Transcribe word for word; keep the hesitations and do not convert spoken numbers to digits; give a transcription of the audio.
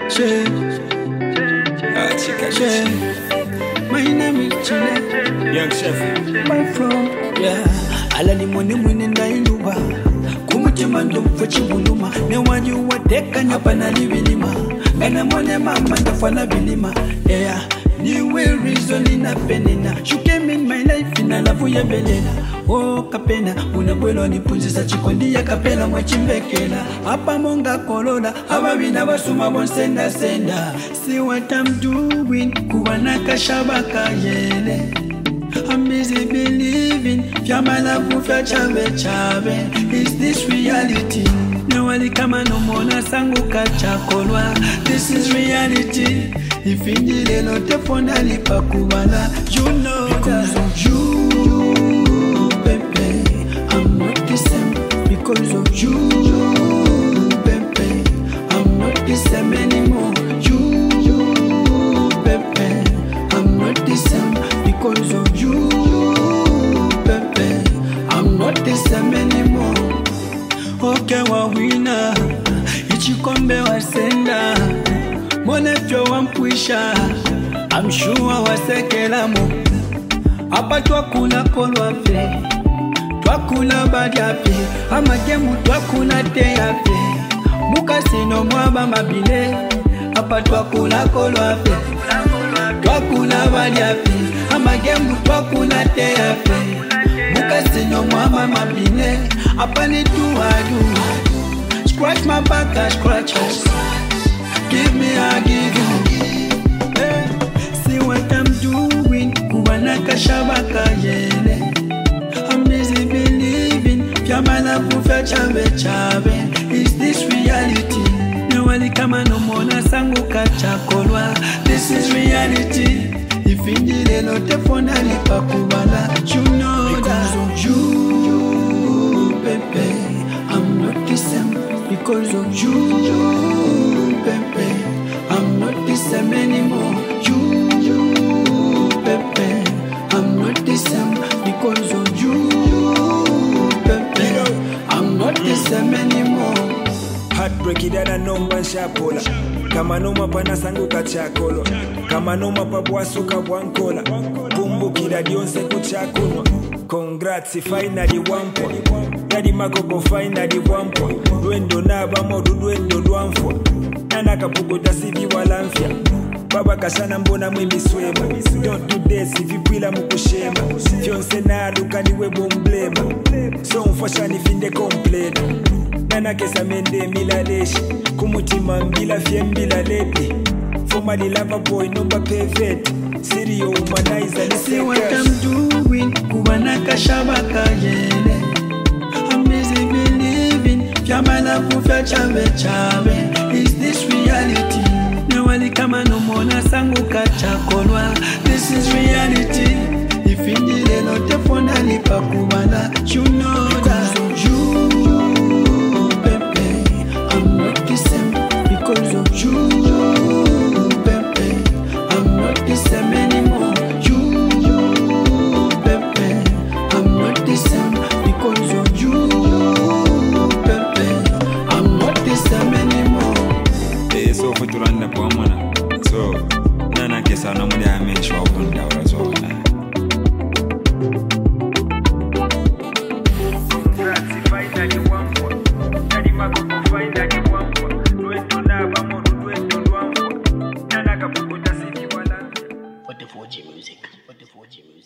Che, Ah, chica, Che. My name is Chile. Young chef. Where from? Yeah. Ala ni mwene mwene ndailuba. Kumutima ndumfa chibuluma. Ne wanyu wateka nyapa na libilima. Gana mwene mama ndafana bilima. Yeah. Niwe reason ina penina. You came in my life ina lavu ya belela. Oh kapena, unabwelo nipunzisa chikondi ya kapela mwachimbekela. Hapa monga kolola, haba bina basuma bonsenda senda. See what I'm doing, kuwanaka shabaka yele. I'm busy believing, fyamala kufya chabe chabe. Is this reality? No wali kama no mona sangu kachakolwa. This is reality. If indile no tefonda lipa kubala. You know because that of you, baby, I'm not the same. Because of you, baby, I'm not the same anymore. You, baby, I'm not the same. Because of you, baby, I'm not the same anymore. Okay, wawina, ichikombe wasenda. Mone fyo wampwisha, I'm sure wasekela mo. Apa twakula kolwa fe, twakula badya fe. Amagemu twakula teya fe. Mukasino mwaba mabile. Apa twakula kolwa fe, twakula badya fe. Amagemu twakula teya fe. Mukasino mwaba mabile. Apa ni tuwadu. Scratch my back, I scratch us. Give me, I give you. Hey, see what I'm doing. Kuwanaka shabaka yele. I'm busy believing. Fyamala kufya chabe chabe. Is this reality? No wali kama no mona sangu kachakolwa. This is reality. If indile no tefona lipa kubala. You know because that of you, baby, I'm not the same. Because of you, baby, I'm not the same anymore. You, baby, I'm not the same. Because of you, baby, I'm not the same anymore. Heartbreak idana nomba shapola. Kama noma pana sangu kachakolo. Kama noma pabwasu kabwankola. Kumbukira dionse kuchakunwa. Congrats, finally one point. Daddy Magogo finally one point. Lwendo naba modu lwendo lwanfwa. Nana kapukuta sidi walamfya. Baba kashana mbona mwimi swema. Don't do this if you pila mukushema. Fionse na aluka niwe bomblema. So mfasha nifinde komplena. Nana kesa mende milaleshi. Kumutima mbila fye mbila leti. Formerly lover boy number perfect. Sirio humanizer. See what I'm doing. Kuwanaka shabaka yele. I'm busy believing. Fyamala kufya chabe chabe. Is this reality? No wali kama no mona sangu kachakolwa. This is reality. If indile no tefona lipa kubala. You know that of you, baby, I'm not the same. Because of you, baby, I'm not the same anymore. You, baby, I'm not the same. Because of you, baby, I'm not the same anymore. Eh, so futuranda kwa mwana. So, nana kesa na mwede ameshwa ukunda urazola. forty-four G music. forty-four G music.